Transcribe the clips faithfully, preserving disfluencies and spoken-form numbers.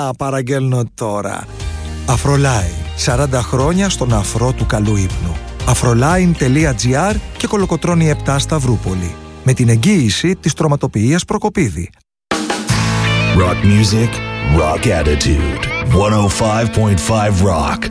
παραγγέλνω τώρα. Αφρολάιν, σαράντα χρόνια στον αφρό του καλού ύπνου. αφρολάιν τελεία τζι άρ και Κολοκοτρώνη επτά Σταυρούπολη. Με την εγγύηση της τροματοποιίας Προκοπίδη. Rock music, rock attitude. εκατόν πέντε κόμμα πέντε Rock.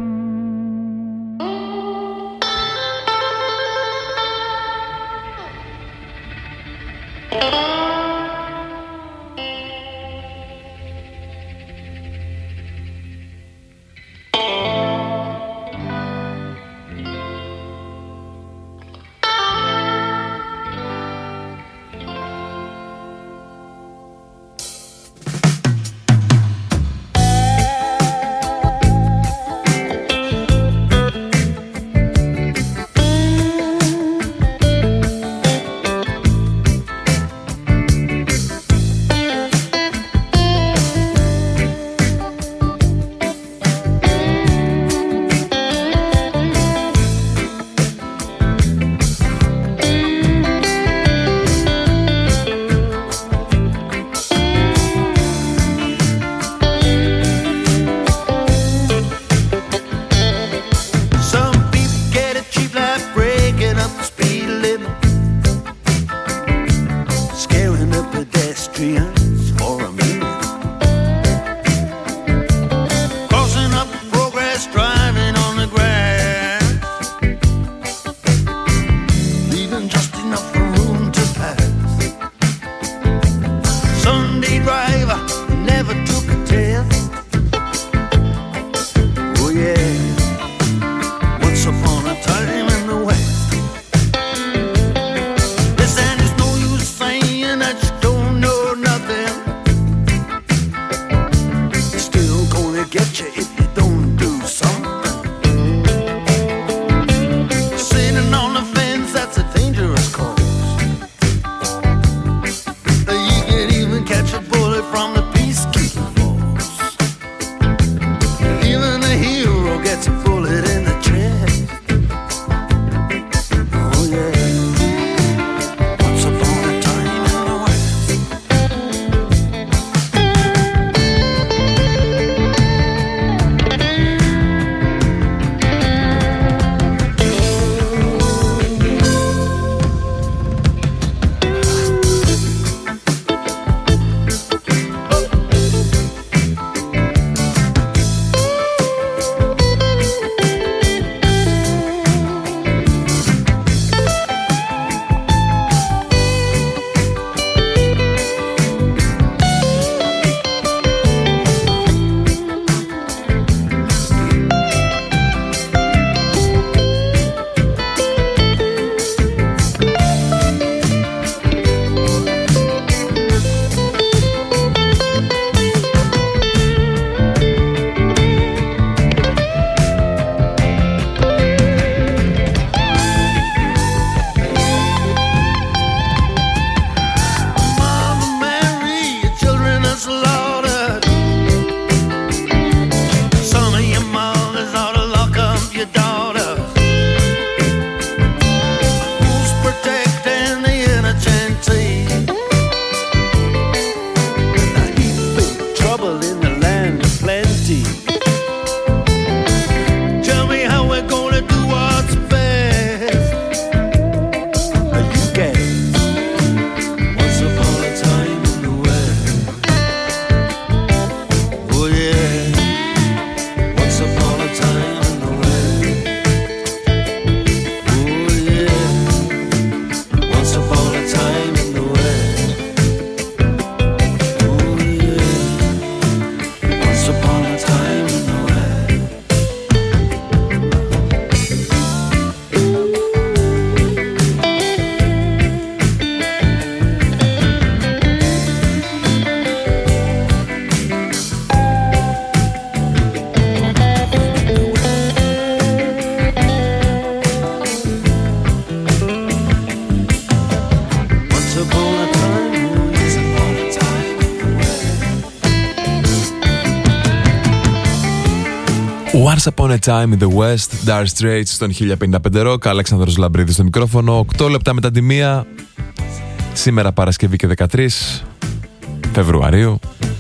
Once Upon a Time in the West, Dire Straits στον χίλια πενήντα πέντε Rock, Αλέξανδρος Λαμπρίδης στο μικρόφωνο. Οκτώ λεπτά μετά τη μία, σήμερα Παρασκευή και δεκατρείς Φεβρουαρίου. Και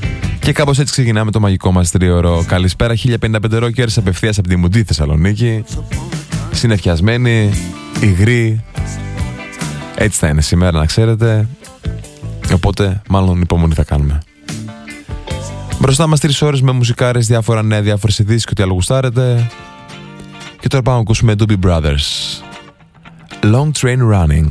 Και κάπως έτσι ξεκινάμε το μαγικό μας τρίωρο. Καλησπέρα, χίλια πενήντα πέντε ρόκερς απευθείας από τη Μουντή Θεσσαλονίκη. Συνεφιασμένοι, υγροί. Έτσι θα είναι σήμερα, να ξέρετε. Οπότε, μάλλον υπομονή θα κάνουμε. Μπροστά μας τρεις ώρες με μουσικάρες, διάφορα νέα, διάφορες ειδήσεις και ό,τι άλλο γουστάρετε. Και τώρα πάμε να ακούσουμε Doobie Brothers. Long Train Running.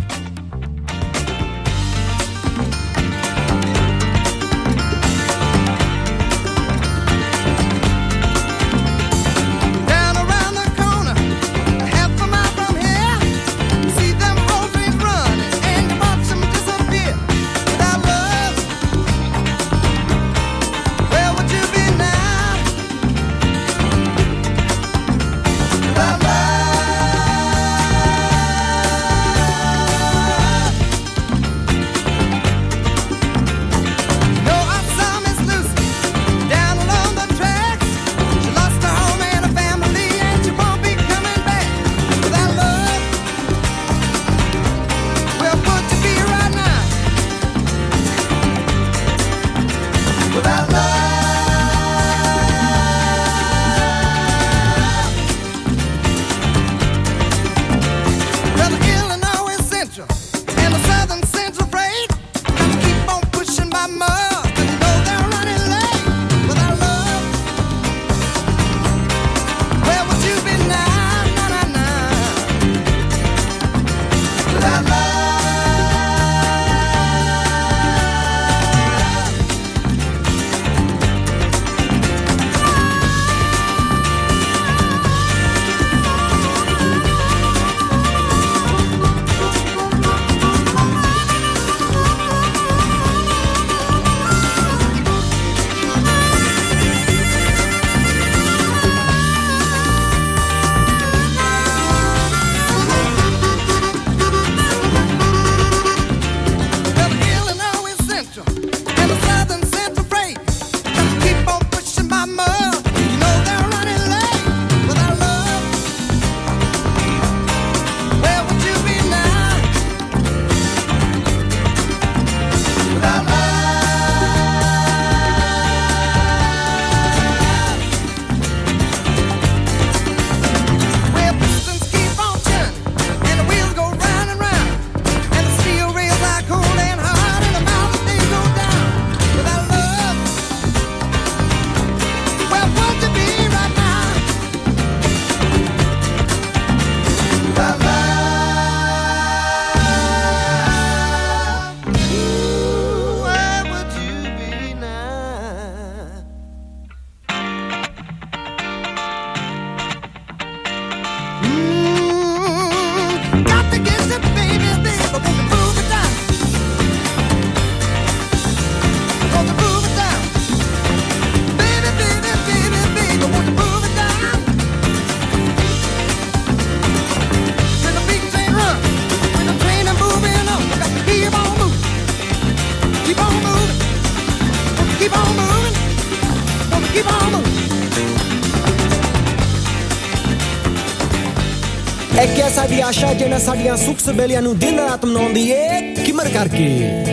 E che sa di ascia che ne sa di an suk se belia nu din raat non di e kimmer karki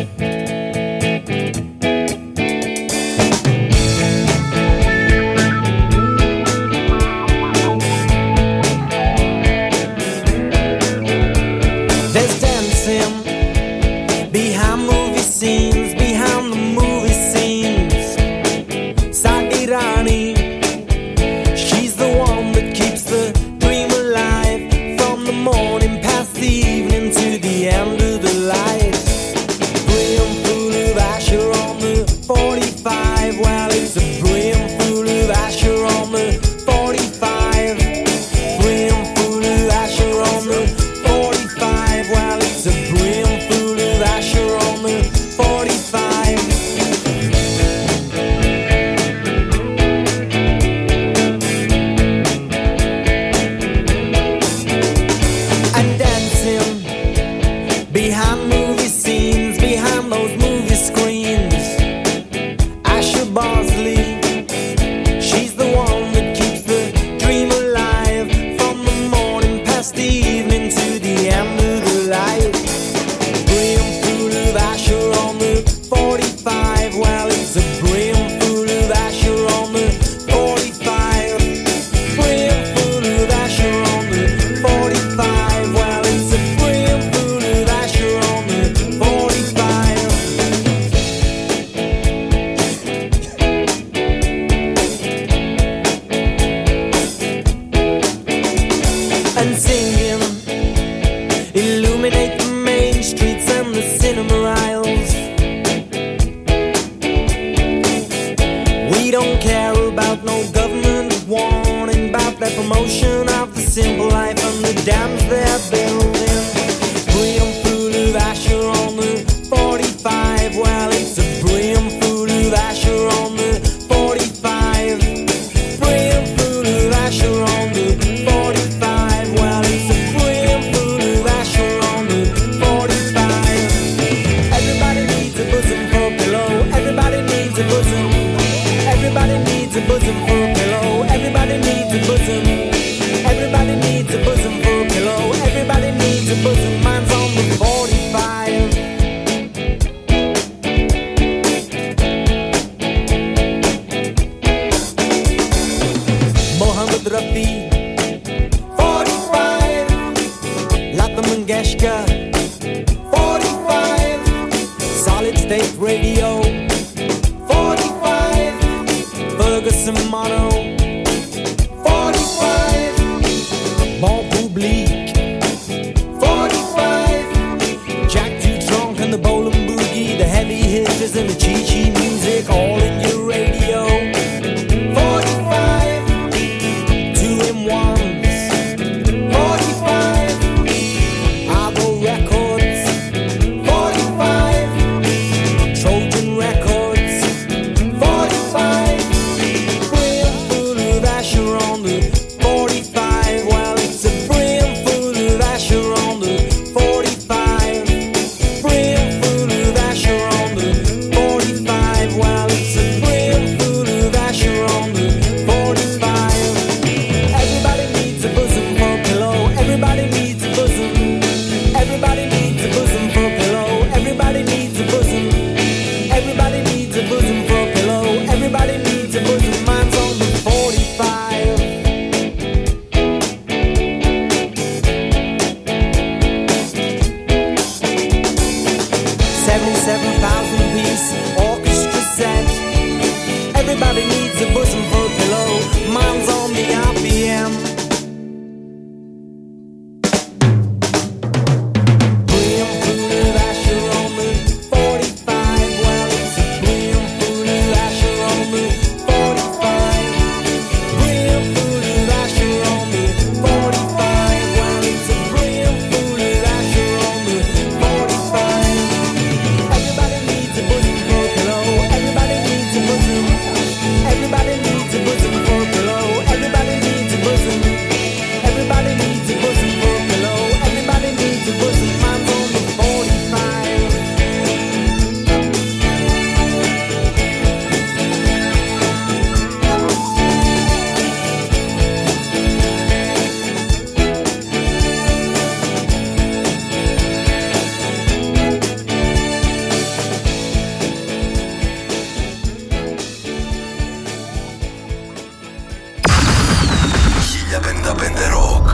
There's dancing behind movie scenes, behind the movie scenes. Sadi Rani, she's the one that keeps the dream alive. From the morning past the evening to the end of the light. Real no government warning about that promotion of the simple life and the dams they're building. Brim full of Asher on the forty-five. Well, it's a brim full of Asher on the forty-five. Brim full of Asher on the forty-five. Well, it's a brim full of Asher on the forty-five. Everybody needs a bosom for a pillow. Everybody needs a bosom. Everybody needs a bosom for a pillow. Everybody needs a bosom. Everybody needs a bosom for a pillow. Everybody needs a bosom. Mine's on the forty-five. Mohammed Rafi, forty-five. Lata Mangeshkar, forty-five. Solid State Radio, forty-five. Ferguson Mono, forty-five. Bon Public, forty-five. Jack Dutronc and the Bowling Boogie, the heavy hitters and the Chi-Chi music, all in your radio. forty-five. Two in ones, forty-five. Argo Records, forty-five. Trojan Records, forty-five. Brim full of Asher on the forty-five. Well, it's a brim full of Asher on the forty-five. Brim full of Asher on the forty-five. Well, it's a brim full of Asher on the forty-five. Everybody needs a bosom for a pillow. Everybody needs a bosom. Everybody needs a bosom for a pillow. Everybody needs a bosom. Everybody needs a bosom for a pillow. Everybody needs a bosom. Mine's on the forty-five. seventy-seven thousand piece orchestra set. Everybody needs a bosom for a pillow. Mine's on the R P M. Brim full of Asher on the forty-five. Well, it's a brim full of Asher on the forty-five. Brim full of Asher on the forty-five. Well, it's a brim full of Asher on the forty-five. Everybody needs a bosom for a pillow. Everybody needs a bosom. Everybody needs a bosom for a pillow. Everybody needs a bosom. Everybody needs a bosom for a pillow. Everybody needs a bosom. Mine's on the forty-five. χίλια πενήντα πέντε Rock.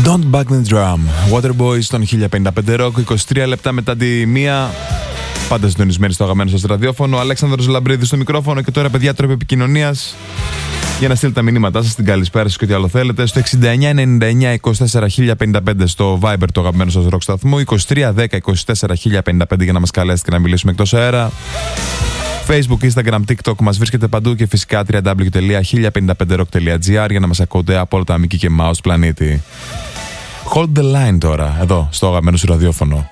Don't Back the Drum. Waterboy στον χίλια πενήντα πέντε Rock, είκοσι τρία λεπτά μετά τη μία. Πάντα συντονισμένοι στο αγαπημένο σας ραδιόφωνο. Αλέξανδρος Λαμπρίδης στο μικρόφωνο. Και τώρα, παιδιά, τρόπο επικοινωνίας για να στείλετε τα μηνύματά σας, την καλησπέρα σας και ό,τι άλλο θέλετε. Στο εξήντα εννιά ενενήντα εννιά είκοσι τέσσερα χίλια πενήντα πέντε στο Viber το αγαπημένο σας rock σταθμού. είκοσι τρία δέκα είκοσι τέσσερα χίλια πενήντα πέντε για να μας καλέσετε και να μιλήσουμε εκτός αέρα. Facebook, Instagram, TikTok, μας βρίσκεται παντού και φυσικά double-u double-u double-u τελεία χίλια πενήντα πέντε rock τελεία gr για να μας ακούτε από όλα τα Mickey και Mouse πλανήτη. Hold the line τώρα, εδώ, στο αγαπημένο σου ραδιόφωνο.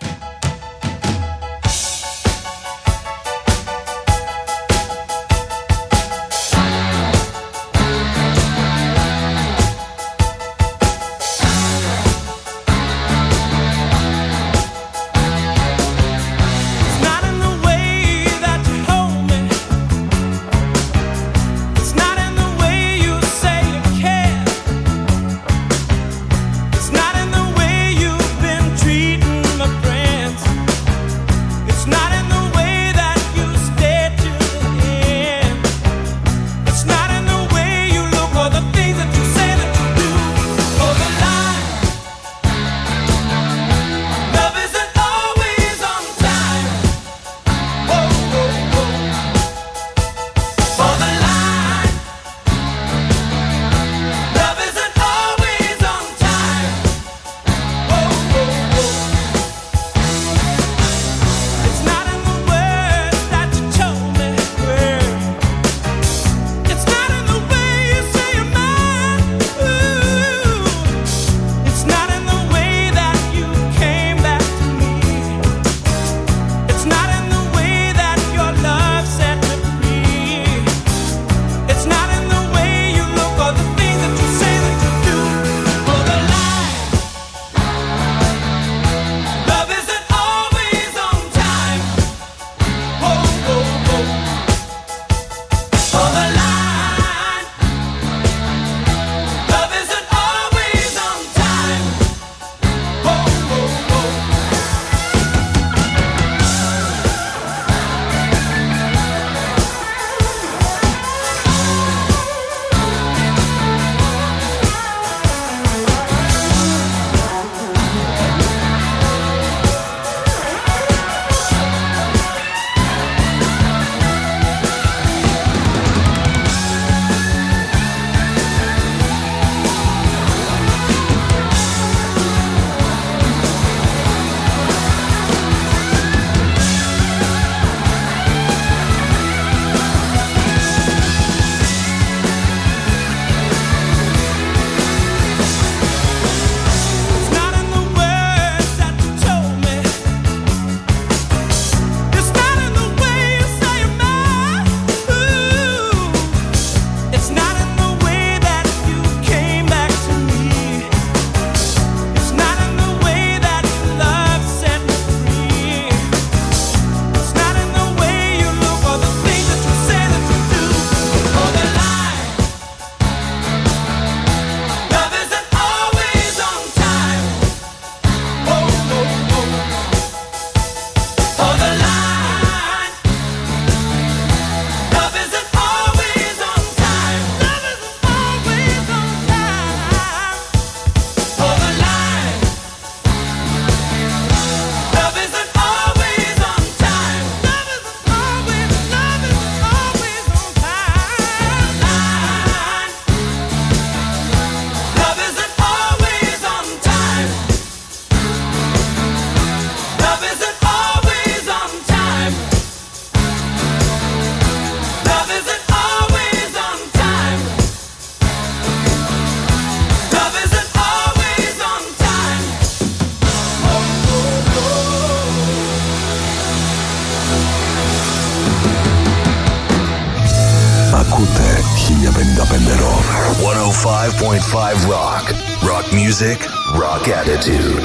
χίλια πενήντα πέντε Rock. εκατόν πέντε κόμμα πέντε Rock. Rock music, rock attitude.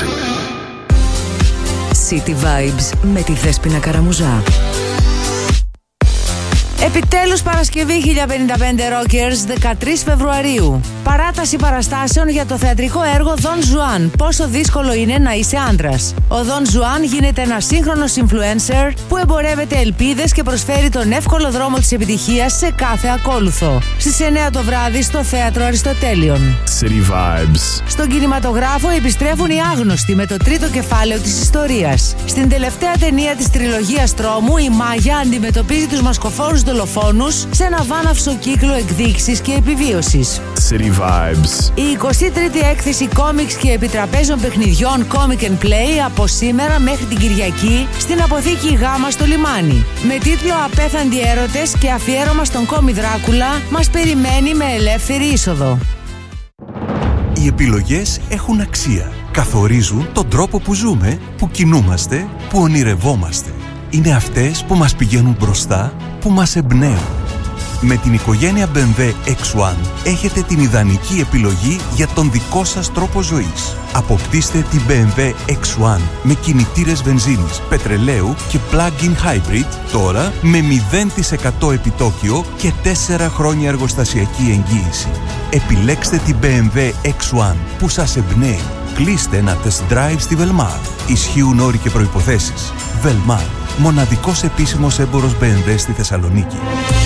City Vibes με τη Δέσποινα Καραμουζά. Επιτέλους Παρασκευή χίλια πενήντα πέντε Rockers, δεκατρείς Φεβρουαρίου. Παράταση παραστάσεων για το θεατρικό έργο Don Juan. Πόσο δύσκολο είναι να είσαι άντρας. Ο Don Juan γίνεται ένας σύγχρονος influencer που εμπορεύεται ελπίδες και προσφέρει τον εύκολο δρόμο της επιτυχίας σε κάθε ακόλουθο. Στις εννιά το βράδυ στο Θέατρο Αριστοτέλειων. City Vibes. Στον κινηματογράφο επιστρέφουν οι άγνωστοι με το τρίτο κεφάλαιο της ιστορίας. Στην τελευταία ταινία της τριλογίας Τρόμου, η Μάγια αντιμετωπίζει τους μασκοφόρους δολοφόνους σε ένα βάναυσο κύκλο εκδίκησης και επιβίωσης. City Vibes. Η εικοστή τρίτη έκθεση κόμιξ και επιτραπέζων παιχνιδιών Comic and Play από σήμερα μέχρι την Κυριακή στην αποθήκη Γάμα στο Λιμάνι. Με τίτλο «Απέθαντοι έρωτες» και αφιέρωμα στον κόμι Δράκουλα, μας περιμένει με ελεύθερη είσοδο. Οι επιλογές έχουν αξία. Καθορίζουν τον τρόπο που ζούμε, που κινούμαστε, που ονειρευόμαστε. Είναι αυτές που μας πηγαίνουν μπροστά, που μας εμπνέουν. Με την οικογένεια μπι εμ ντάμπλιου εξ ουάν έχετε την ιδανική επιλογή για τον δικό σας τρόπο ζωής. Αποκτήστε την μπι εμ ντάμπλιου εξ ουάν με κινητήρες βενζίνης, πετρελαίου και plug-in hybrid τώρα με μηδέν τοις εκατό επιτόκιο και τέσσερα χρόνια εργοστασιακή εγγύηση. Επιλέξτε την μπι εμ ντάμπλιου εξ ουάν που σας εμπνέει. Κλείστε ένα test drive στη Velmar. Ισχύουν όροι και προϋποθέσεις. Velmar, μοναδικός επίσημος έμπορος μπι εμ ντάμπλιου στη Θεσσαλονίκη.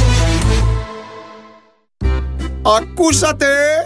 Ακούσατε!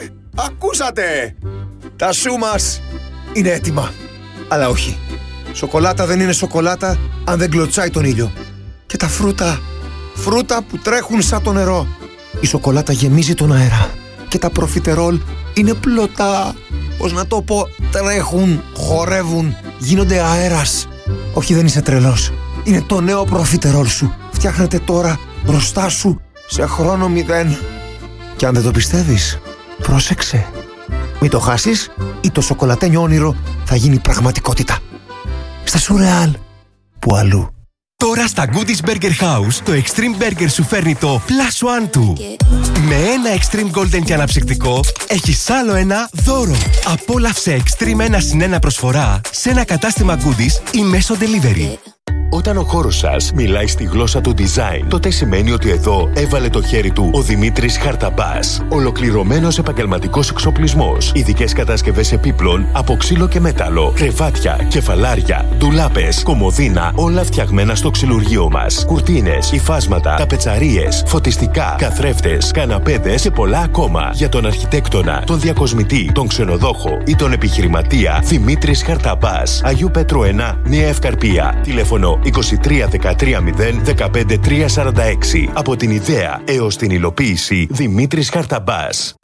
Ακούσατε! Τα σου μας είναι έτοιμα. Αλλά όχι. Σοκολάτα δεν είναι σοκολάτα αν δεν κλωτσάει τον ήλιο. Και τα φρούτα, φρούτα που τρέχουν σαν το νερό. Η σοκολάτα γεμίζει τον αέρα. Και τα προφιτερόλ είναι πλωτά. Πώς να το πω, τρέχουν, χορεύουν, γίνονται αέρας. Όχι, δεν είσαι τρελός. Είναι το νέο προφιτερόλ σου. Φτιάχνεται τώρα μπροστά σου σε χρόνο μηδέν. Και αν δεν το πιστεύεις, πρόσεξε. Μην το χάσεις ή το σοκολατένιο όνειρο θα γίνει πραγματικότητα. Στα Σουρεάλ, που αλλού. Τώρα στα Goodies Burger House το Extreme Burger σου φέρνει το Plus One του. Με ένα Extreme Golden και αναψυκτικό έχεις άλλο ένα δώρο. Απόλαυσε Extreme ένα συν ένα προσφορά σε ένα κατάστημα Goodies ή μέσω delivery. Όταν ο χώρος σας μιλάει στη γλώσσα του design, τότε σημαίνει ότι εδώ έβαλε το χέρι του ο Δημήτρης Χαρταμπάς. Ολοκληρωμένος επαγγελματικός εξοπλισμός, ειδικές κατασκευές επίπλων από ξύλο και μέταλλο, κρεβάτια, κεφαλάρια, ντουλάπες, κομοδίνα, όλα φτιαγμένα στο ξυλουργείο μας. Κουρτίνες, υφάσματα, ταπετσαρίες, φωτιστικά, καθρέφτες, καναπέδες και πολλά ακόμα. Για τον αρχιτέκτονα, τον διακοσμητή, τον ξενοδόχο ή τον επιχειρηματία, Δημήτρης Χαρταμπάς. Αγίου Πέτρου ένα, Νέα Ευκαρπία. Τηλέφωνο είκοσι τρία δεκατρία μηδέν δεκαπέντε τρία σαράντα έξι. Από την ιδέα έως την υλοποίηση, Δημήτρης Χαρταμπάς.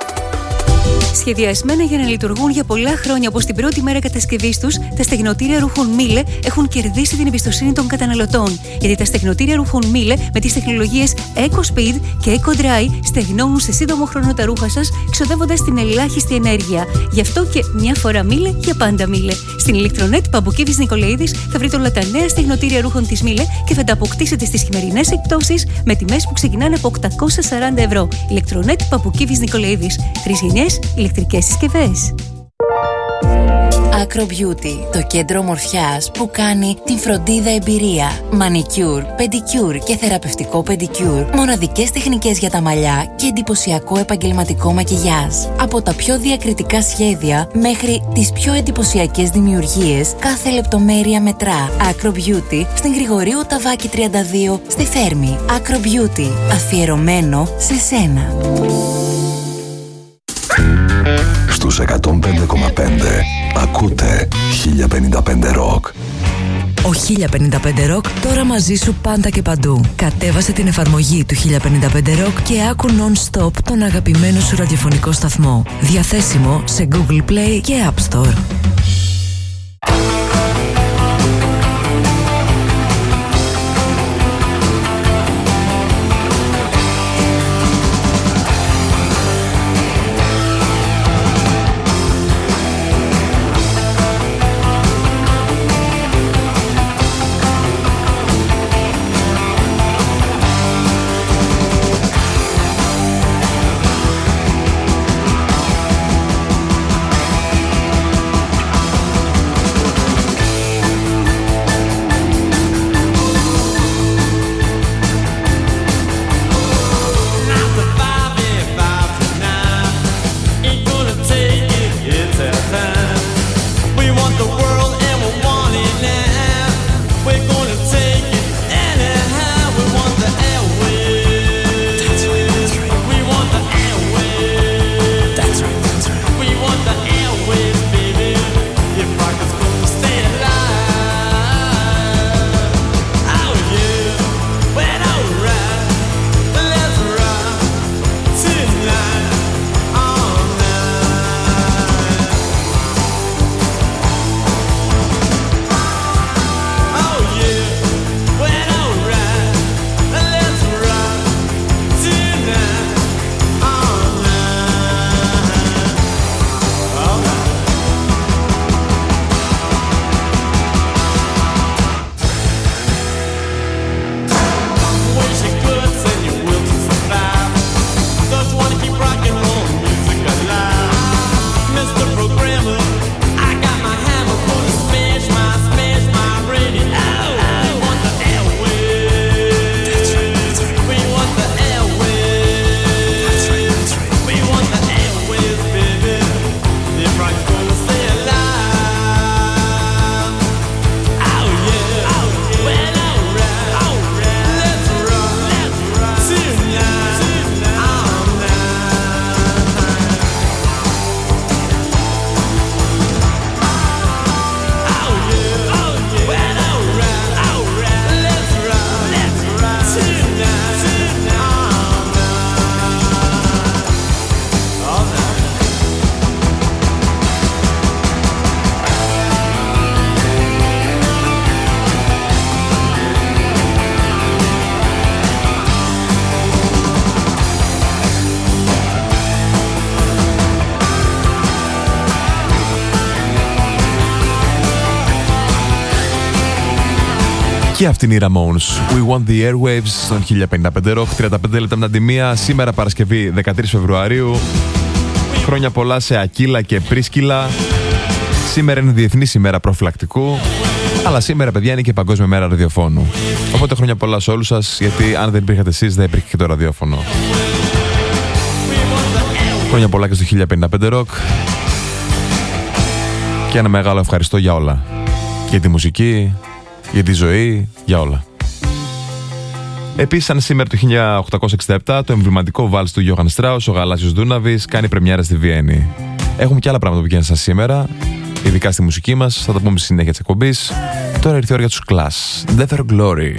Σχεδιασμένα για να λειτουργούν για πολλά χρόνια όπως την πρώτη μέρα κατασκευής τους, τα στεγνοτήρια ρούχων Miele έχουν κερδίσει την εμπιστοσύνη των καταναλωτών. Γιατί τα στεγνοτήρια ρούχων Miele με τις τεχνολογίες EcoSpeed και EcoDry στεγνώνουν σε σύντομο χρόνο τα ρούχα σας, ξοδεύοντας την ελάχιστη ενέργεια. Γι' αυτό και μια φορά Miele, για πάντα Miele. Στην Ηλεκτρονέτ Παμπουκίδης Νικολαίδης θα βρείτε όλα τα νέα στεγνοτήρια ρούχων της Miele και θα τα αποκτήσετε στις χειμερινές εκπτώσεις με τιμές που ξεκινάνε από οκτακόσια σαράντα ευρώ. Ηλεκτρονέτ Παμπουκίδης Νικολαίδης. Τρεις γενιές ηλεκτρικές συσκευές. Acro Beauty, το κέντρο ομορφιάς που κάνει την φροντίδα εμπειρία. Μανικιούρ, πεντικιούρ και θεραπευτικό πεντικιούρ. Μοναδικές τεχνικές για τα μαλλιά και εντυπωσιακό επαγγελματικό μακιγιάζ. Από τα πιο διακριτικά σχέδια μέχρι τις πιο εντυπωσιακές δημιουργίες, κάθε λεπτομέρεια μετρά. Acro Beauty στην Γρηγορίου Ταβάκη τριάντα δύο στη Θέρμη. Acro Beauty, αφιερωμένο σε σένα. Στους εκατόν πέντε κόμμα πέντε ακούτε χίλια πενήντα πέντε Rock. Ο χίλια πενήντα πέντε Rock τώρα μαζί σου πάντα και παντού. Κατέβασε την εφαρμογή του χίλια πενήντα πέντε Rock και άκου non-stop τον αγαπημένο σου ραδιοφωνικό σταθμό. Διαθέσιμο σε Google Play και App Store. Και αυτή είναι η Ramones. We want the airwaves στον χίλια πενήντα πέντε Rock. τριάντα πέντε λεπτά μετά τη μία. Σήμερα Παρασκευή δεκατρείς Φεβρουαρίου. Χρόνια πολλά σε Ακύλα και Πρίσκυλα. Σήμερα είναι Διεθνής ημέρα προφυλακτικού. Αλλά σήμερα, παιδιά, είναι και Παγκόσμια μέρα ραδιοφώνου. Οπότε χρόνια πολλά σε όλους σας, γιατί αν δεν υπήρχατε εσείς, δεν υπήρχε και το ραδιόφωνο. Χρόνια πολλά και στο χίλια πενήντα πέντε Rock. Και ένα μεγάλο ευχαριστώ για όλα. Για τη μουσική, για τη ζωή, για όλα. Επίσης, σαν σήμερα το χίλια οκτακόσια εξήντα επτά, το εμβληματικό βάλς του Γιώχαν Στράους, ο Γαλάζιος Δούναβης, κάνει πρεμιέρα στη Βιέννη. Έχουμε και άλλα πράγματα που βγαίνουν σας σήμερα, ειδικά στη μουσική μας, θα τα πούμε στη συνέχεια της εκπομπής. Τώρα ήρθε η ώρα για τους Clash. Death or Glory.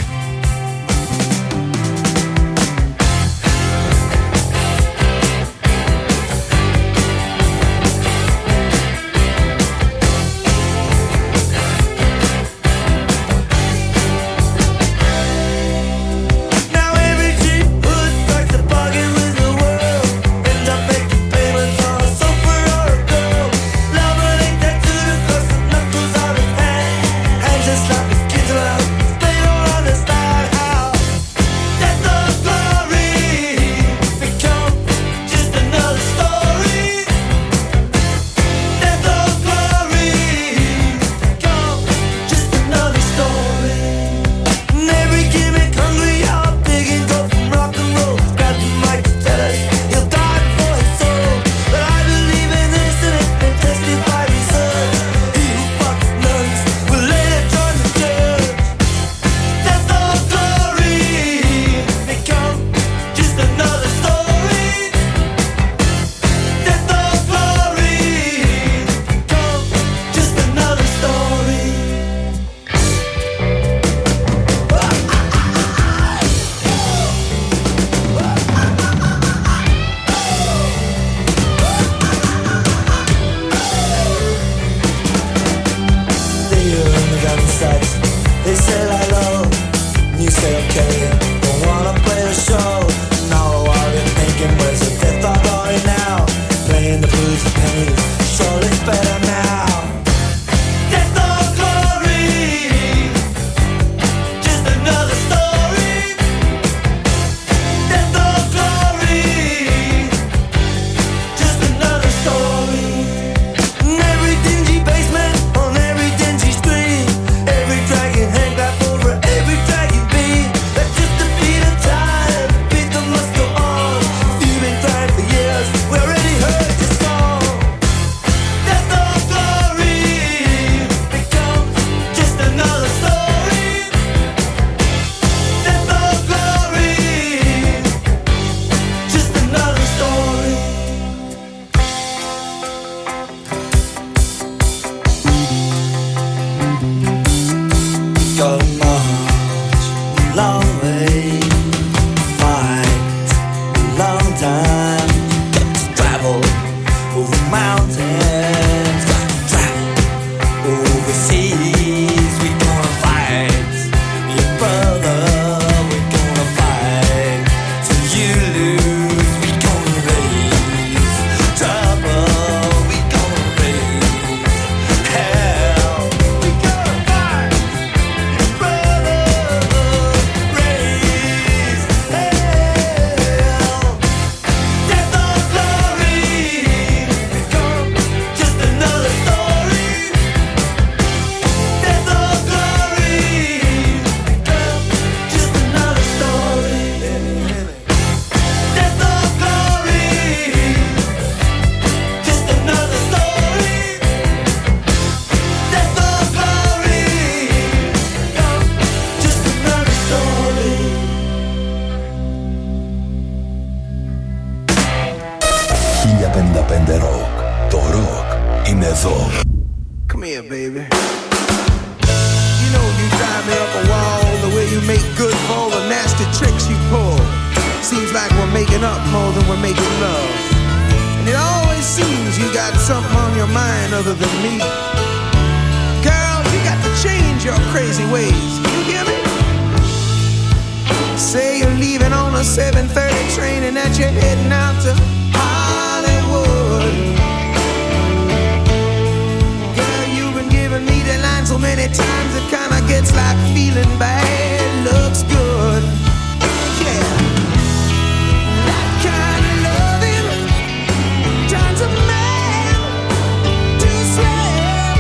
Girl, you've been giving me the line so many times it kinda gets like feeling bad looks good. Yeah, that kind of loving turns a man to slave.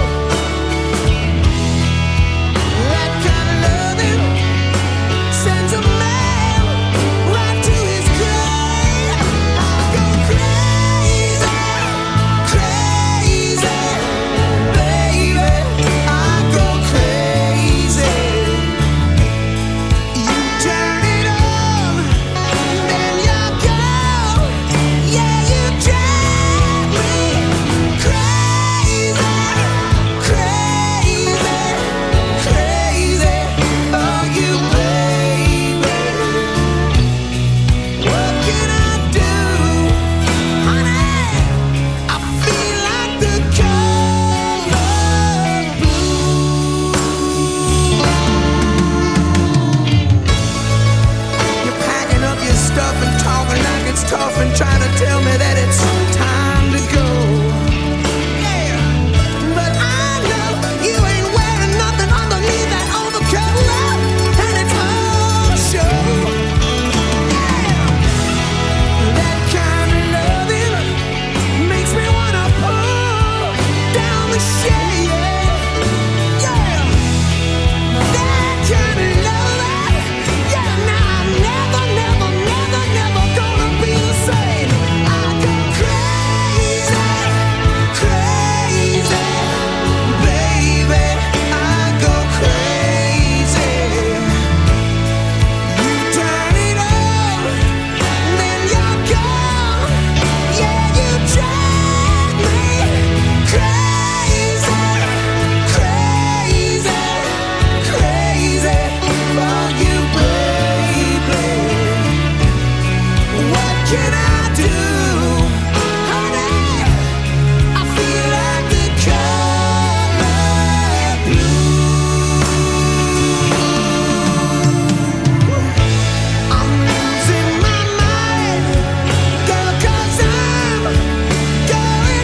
That kind of loving sends a man right to his grave. I go crazy, crazy, baby. I go crazy. You turn it on, then you go. Yeah, you drive me crazy, crazy, crazy. Oh, you baby. What can I do, honey? I feel like the color blue. You're packing up your stuff and talking like it's tough and trying to tell me that it's time to go. Yeah, but I know you ain't wearing nothing underneath that overcoat, and it's all show. Yeah, that kind of loving makes me wanna pull down the shade. Yeah, that kind of loving. Yeah, now I'm never, never, never, never gonna be the same. I go crazy, crazy, baby. I go crazy. You turn it on, then you're gone. Yeah, you drive me crazy, crazy, crazy for you, baby. What can I do, honey? I feel like the color blue. I'm losing my mind, girl, 'cause I'm going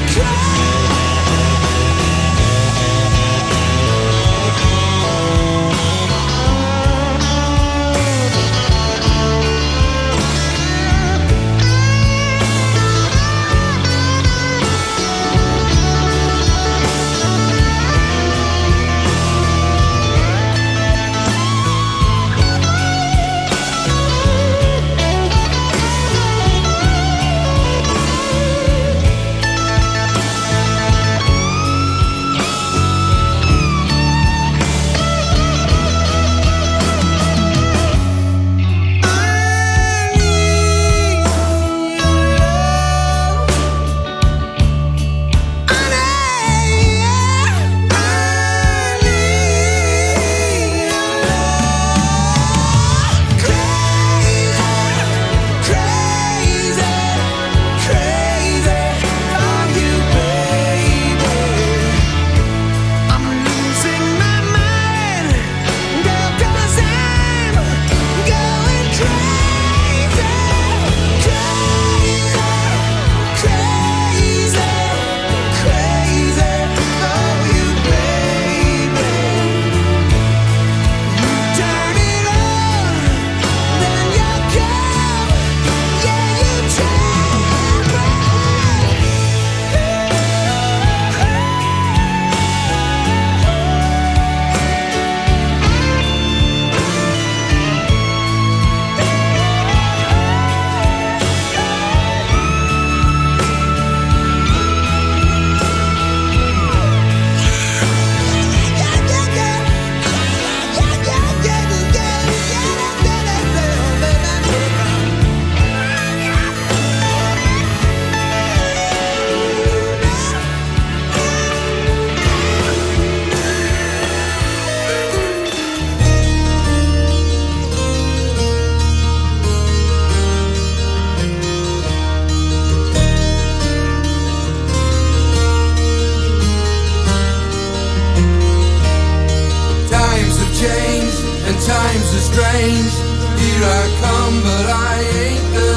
times are strange. Here I come, but I ain't the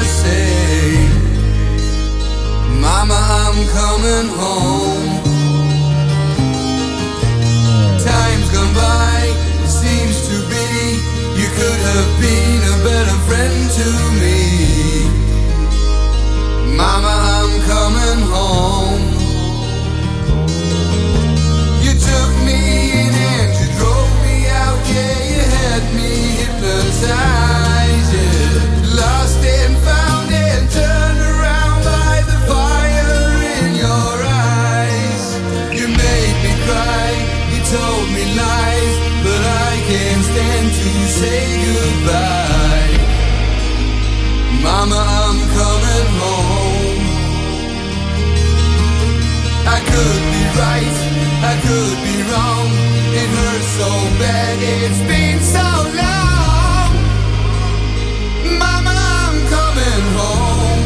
same. Mama, I'm coming home. Times by. It seems to be you could have been a better friend to me. Mama, I'm coming home. You took me in and you drove me out. Yeah, you had me hypnotized. Yeah, lost and found and turned around by the fire in your eyes. You made me cry. You told me lies, but I can't stand to say goodbye. Mama, I'm coming home. I could be right, I could be wrong. It hurts so bad, it's been so long. Mama, I'm coming home.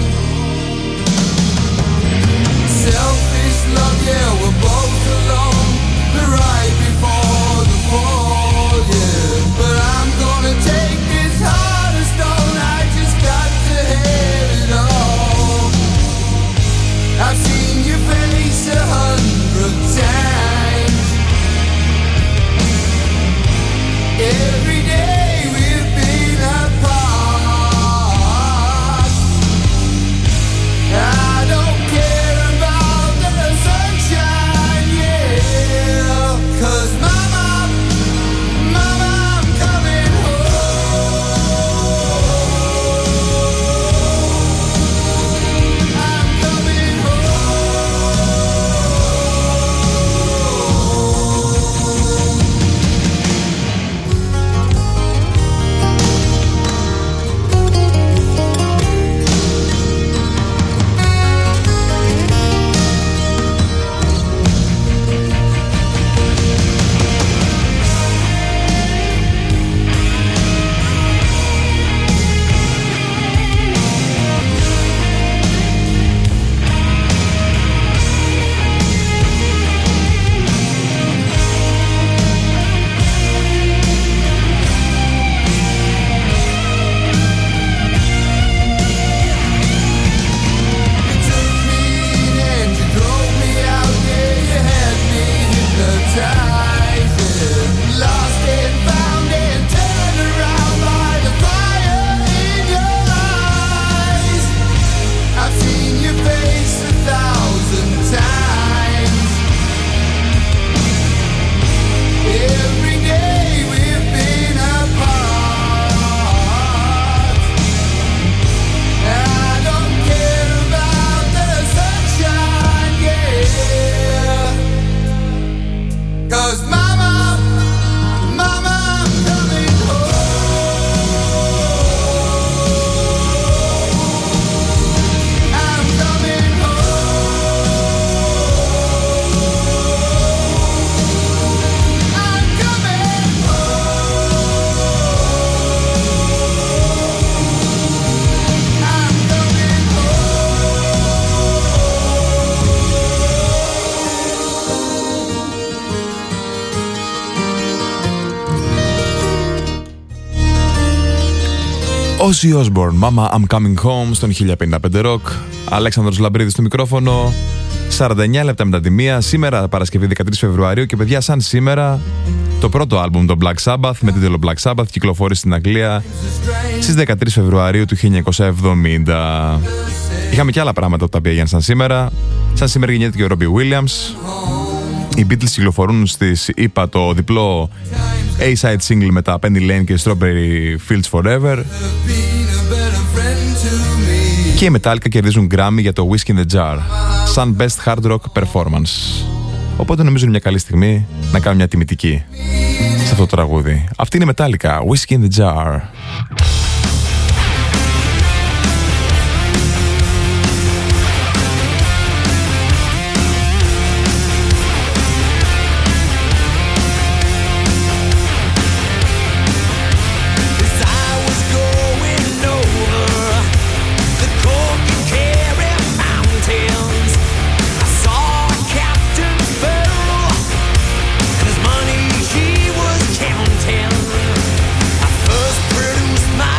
Selfish love, yeah, we're both alone. We're right before the fall, yeah. But I'm gonna take this heart of stone. I just got to have it all. I've seen your face a hundred times. Every day we've been apart. I don't care about the sunshine, yeah. 'Cause mama, mama, I'm coming home. I'm coming Ozzy Osbourne, Mama I'm Coming Home στον χίλια πενήντα πέντε Rock. Αλέξανδρος Λαμπρίδης στο μικρόφωνο. σαράντα εννιά λεπτά μετά τη μία. Σήμερα Παρασκευή δεκατρείς Φεβρουαρίου. Και παιδιά, σαν σήμερα, το πρώτο άλμπουμ των Black Sabbath με τίτλο Black Sabbath κυκλοφόρησε στην Αγγλία στις δεκατρείς Φεβρουαρίου του χίλια εννιακόσια εβδομήντα. Είχαμε και άλλα πράγματα τα οποία έγιναν σαν σήμερα. Σαν σήμερα γεννιέται και ο Robbie Williams. Οι Beatles κυκλοφορούν στις ΗΠΑ το διπλό A-side single με τα Penny Lane και Strawberry Fields Forever. Και οι Metallica κερδίζουν Grammy για το Whiskey in the Jar σαν Best Hard Rock Performance. Οπότε νομίζω είναι μια καλή στιγμή να κάνουμε μια τιμητική σε αυτό το τραγούδι. Αυτή είναι η Metallica, Whiskey in the Jar. Money she was counting. I first produced my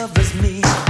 covers me.